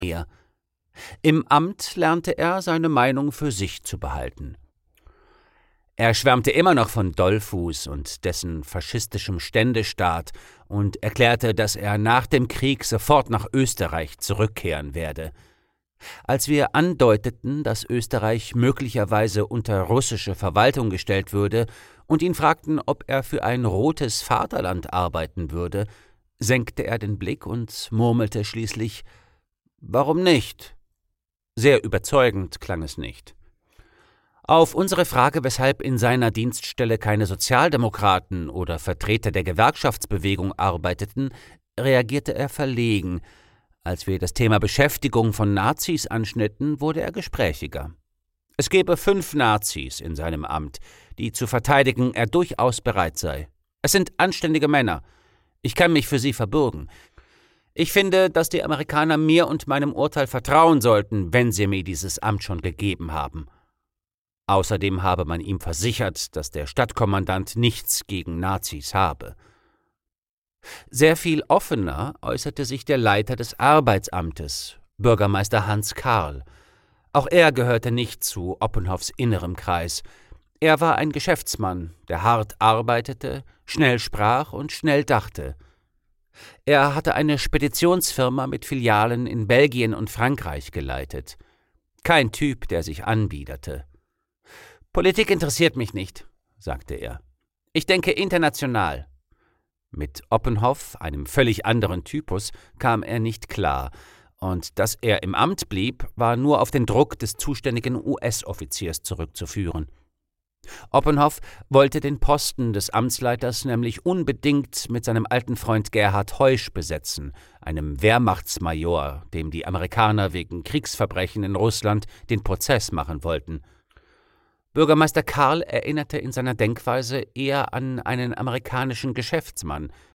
er. Im Amt lernte er, seine Meinung für sich zu behalten. Er schwärmte immer noch von Dollfuß und dessen faschistischem Ständestaat und erklärte, dass er nach dem Krieg sofort nach Österreich zurückkehren werde. Als wir andeuteten, dass Österreich möglicherweise unter russische Verwaltung gestellt würde und ihn fragten, ob er für ein rotes Vaterland arbeiten würde, senkte er den Blick und murmelte schließlich: »Warum nicht?« Sehr überzeugend klang es nicht. Auf unsere Frage, weshalb in seiner Dienststelle keine Sozialdemokraten oder Vertreter der Gewerkschaftsbewegung arbeiteten, reagierte er verlegen. Als wir das Thema Beschäftigung von Nazis anschnitten, wurde er gesprächiger. Es gebe 5 Nazis in seinem Amt, die zu verteidigen er durchaus bereit sei. Es sind anständige Männer. Ich kann mich für sie verbürgen. Ich finde, dass die Amerikaner mir und meinem Urteil vertrauen sollten, wenn sie mir dieses Amt schon gegeben haben. Außerdem habe man ihm versichert, dass der Stadtkommandant nichts gegen Nazis habe. Sehr viel offener äußerte sich der Leiter des Arbeitsamtes, Bürgermeister Hans Karl. Auch er gehörte nicht zu Oppenhoffs innerem Kreis. Er war ein Geschäftsmann, der hart arbeitete, schnell sprach und schnell dachte. Er hatte eine Speditionsfirma mit Filialen in Belgien und Frankreich geleitet. Kein Typ, der sich anbiederte. »Politik interessiert mich nicht«, sagte er. »Ich denke international.« Mit Oppenhoff, einem völlig anderen Typus, kam er nicht klar, und dass er im Amt blieb, war nur auf den Druck des zuständigen US-Offiziers zurückzuführen. Oppenhoff wollte den Posten des Amtsleiters nämlich unbedingt mit seinem alten Freund Gerhard Heusch besetzen, einem Wehrmachtsmajor, dem die Amerikaner wegen Kriegsverbrechen in Russland den Prozess machen wollten. Bürgermeister Karl erinnerte in seiner Denkweise eher an einen amerikanischen Geschäftsmann,